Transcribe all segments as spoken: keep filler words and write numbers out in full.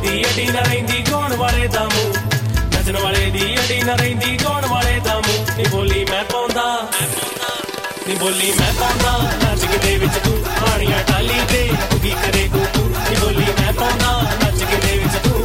ਦੀ ਅੜੀ ਨਾ ਰਹਿੰਦੀ ਗਾਉਣ ਵਾਲੇ ਦਾ ਮੂੰਹ, ਨੱਚਣ ਵਾਲੇ ਦੀ ਅੜੀ ਨਾ ਰਹਿੰਦੀ ਗਾਉਣ ਵਾਲੇ ਦਾ ਮੂੰਹ। ਨੀ ਬੋਲੀ ਮੈਂ ਪਾਉਂਦਾ, ਨੀ ਬੋਲੀ ਮੈਂ ਪਾਉਂਦਾ ਨੱਚ ਕੇ ਦੇ ਵਿੱਚ ਤੂੰ ਹਾਣੀਆਂ ਟਾਲੀ ਤੇ ਤੂੰ ਕੀ ਕਰੇ ਕੋ ਤੂੰ। ਨੀ ਬੋਲੀ ਮੈਂ ਪਾਉਂਦਾ ਨੱਚ ਕੇ ਦੇ ਵਿੱਚ ਤੂੰ।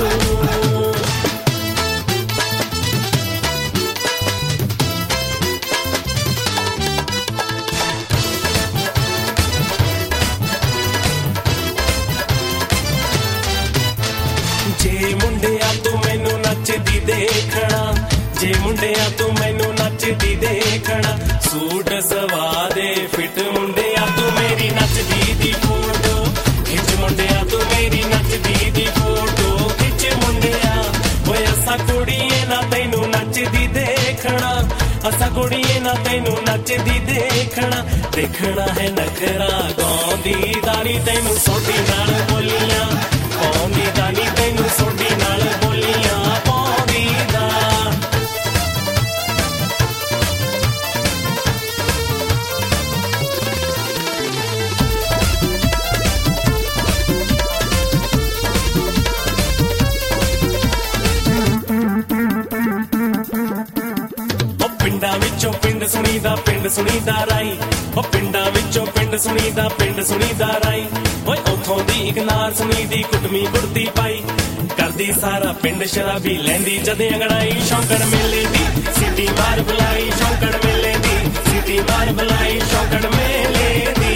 ਜੇ ਮੁੰਡਿਆ ਤੂੰ ਮੈਨੂੰ ਨੱਚਦੀ ਦੇਖਣਾ, ਜੇ ਮੁੰਡਿਆ ਤੂੰ ਮੈਨੂੰ ਨੱਚਦੀ ਦੇਖਣਾ, ਸੂਟ ਸਵਾ ਦੇ ਫਿੱਟ ਮੁੰਡਿਆ ਤੂੰ ਮੇਰੀ ਨੱਚਦੀ ਦੀ ਫੋਟੋ ਖਿੱਚ, ਮੁੰਡਿਆ ਤੂੰ ਮੇਰੀ ਨੱਚਦੀ ਦੀ ਫੋਟੋ ਖਿੱਚ ਮੁੰਡਿਆ। ਓਏ ਅਸਾਂ ਕੁੜੀਏ ਨਾ ਤੈਨੂੰ ਨੱਚਦੀ ਦੇਖਣਾ, ਅਸਾਂ ਕੁੜੀਏ ਨਾ ਤੈਨੂੰ ਨੱਚਦੀ ਦੇਖਣਾ। ਦੇਖਣਾ ਹੈ ਨਖਰਾ ਗਾਉਂਦੀ ਦਾਨੀ ਤੈਨੂੰ ਸੋਢੀ ਨਾਲ ਬੋਲੀਆਂ ਪਾਉਂਦੀ ਦਾਨੀ ਤੈਨੂੰ ਸੋਢੀ ਨਾਲ ਬੋਲੀਆਂ ਪਾਉਂਦੀ ਦਾ। ਪਿੰਡਾਂ ਵਿੱਚੋਂ ਪਿੰਡ ਸੁਣੀਦਾ ਪਿੰਡ ਸੁਣੀਦਾ ਰਾਈ, ਉਹ ਪਿੰਡਾਂ ਵਿੱਚੋਂ ਪਿੰਡ ਸੁਣੀਦਾ ਪਿੰਡ ਸੁਣੀਦਾ ਰਾਈ। ਓਏ ਉੱਥੋਂ ਦੀ ਇੱਕ ਨਾਰ ਸੁਣੀਦੀ ਕੁੱਟਮੀ ਕੁੜਤੀ ਪਾਈ, ਕਰਦੀ ਸਾਰਾ ਪਿੰਡ ਸ਼ਰਾਬੀ ਲੈਂਦੀ ਜਦੇ ਅੰਗੜਾਈ। ਸ਼ੌਂਕਣ ਮੇਲੇ ਦੀ ਸਿੱਟੀ ਮਾਰ ਬੁਲਾਈ, ਸ਼ੌਂਕਣ ਮੇਲੇ ਦੀ ਸਿੱਟੀ ਮਾਰ ਬੁਲਾਈ, ਸ਼ੌਂਕਣ ਮੇਲੇ ਦੀ।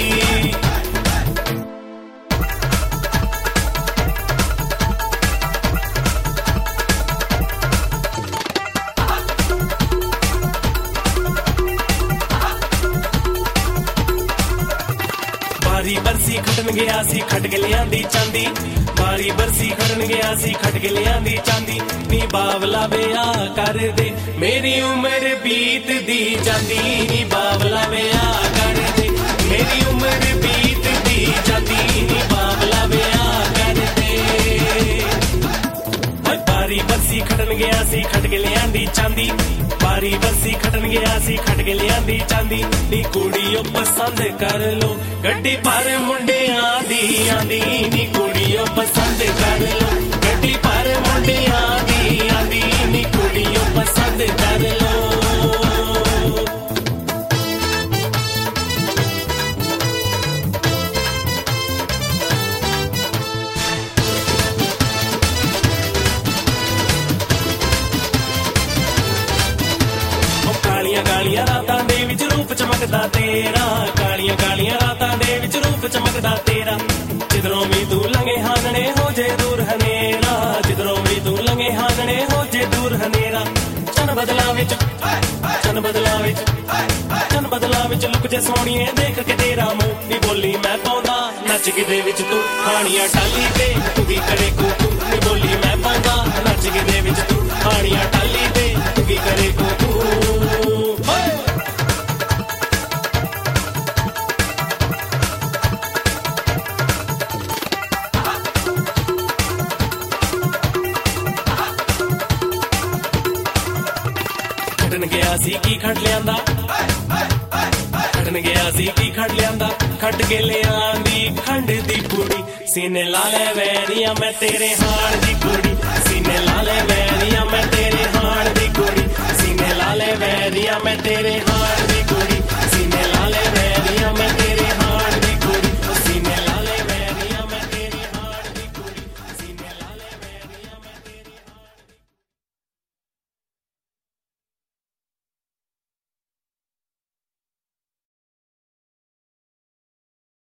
ਬਾਰੀ ਬਰਸੀ ਖਟਣ ਗਿਆ ਸੀ ਖਟ ਕੇ ਲਿਆਂਦੀ ਚਾਂਦੀ, ਬਾਰੀ ਬਰਸੀ ਖਟਣ ਗਿਆ ਸੀ ਖਟ ਕੇ ਲਿਆਂਦੀ ਚਾਂਦੀ। ਨੀ ਬਾਵਲਾ ਵਿਆਹ ਕਰ ਦੇ ਮੇਰੀ ਉਮਰ ਬੀਤਦੀ ਜਾਂਦੀ, ਨੀ ਬਾਵਲਾ ਵਿਆਹ ਕਰ ਦੇ ਮੇਰੀ ਉਮਰ ਬੀਤਦੀ ਜਾਂਦੀ, ਨੀ ਬਾਵਲਾ ਵਿਆਹ ਕਰ ਦੇ। ਬਾਰੀ ਬਰਸੀ ਖਟਣ ਗਿਆ ਸੀ ਖਟ ਕੇ ਲਿਆਂਦੀ ਚਾਂਦੀ, ਬਾਰੀ ਬਰਸੀ ਖਟਣ ਗਿਆ ਸੀ ਖਟ ਕੇ ਲਿਆਂਦੀ ਚਾਂਦੀ। ਨੀ ਕੁੜੀਓ ਪਸੰਦ ਕਰ ਲੋ ਗੱਡੀ ਪਰ ਮੁੰਡਿਆਂ ਦੀ ਆਂਦੀ, ਨੀ ਕੁੜੀਓ ਪਸੰਦ ਕਰ ਲੋ ਗੱਡੀ ਪਰ ਮੁੰਡਿਆਂ ਦੀ ਆਂਦੀ, ਨੀ ਕੁੜੀਓ ਪਸੰਦ ਕਰ ਲੋ। ਕਾਲੀਆਂ ਕਾਲੀਆਂ ਰਾਤਾਂ ਦੇ ਵਿੱਚ ਰੂਪ ਚਮਕਦਾ ਤੇਰਾ, ਕਾਲੀਆਂ ਕਾਲੀਆਂ ਰਾਤਾਂ ਦੇ ਵਿੱਚ ਰੂਪ ਚਮਕਦਾ ਤੇਰਾ। ਜਿੱਧਰੋਂ ਵੀ ਤੂੰ ਲੰਘੇ ਹਾਨਣੇ ਹੋ ਜੇ ਦੂਰ ਹਨੇਰਾ, ਜਿੱਧਰੋਂ ਵੀ ਤੂੰ ਲੰਘੇ ਹਾਨਣੇ ਹੋ ਜੇ ਦੂਰ ਹਨੇਰਾ। ਚੰਨ ਬਦਲਾਂ ਵਿੱਚ ਚੰਨ ਬਦਲਾਂ ਵਿੱਚ ਚੰਨ ਬਦਲਾਂ ਵਿੱਚ ਲੁਕ ਜੇ ਸੋਹਣੀਏ ਦੇਖ ਕੇ ਤੇਰਾ ਮੂੰਹ। ਨੀ ਬੋਲੀ ਮੈਂ ਪਾਉਂਦਾ ਨੱਚ ਕੇ ਦੇ ਵਿੱਚ ਤੂੰ ਹਾਣੀਆਂ ਟਾਲੀ ਤੇ ਤੂੰ ਕੀ ਕਰੇ ਕੋ ਤੂੰ। ਨੀ ਬੋਲੀ ਮੈਂ ਪਾਉਂਦਾ ਨੱਚ ਕੇ ਦੇ ਵਿੱਚ ਤੂੰ ਹਾਣੀਆਂ ਟਾਲੀ ਤੇ ਤੂੰ ਕੀ ਕਰੇ ਕੋ ਤੂੰ। ਖਟਣ ਗਿਆ ਸੀ ਕੀ ਖੜ ਲਿਆਂਦਾ, ਖਟਣ ਗਿਆ ਸੀ ਕੀ ਖੜ ਲਿਆਂਦਾ, ਖੱਟ ਕੇ ਲਿਆਂਦੀ ਖੰਡ ਦੀ ਕੁੜੀ। ਸੀਨੇ ਲਾ ਲੈ ਵੈਰੀਆਂ ਮੈਂ ਤੇਰੇ ਹਾਣ ਦੀ ਕੁੜੀ, ਸੀਨੇ ਲਾ ਲੈ ਵੈਰੀਆਂ ਮੈਂ ਤੇਰੇ ਹਾਣ ਦੀ ਕੁੜੀ, ਸੀਨੇ ਲਾ ਲੈ ਵੈਰੀਆਂ ਮੈਂ ਤੇਰੇ ਹਾਣ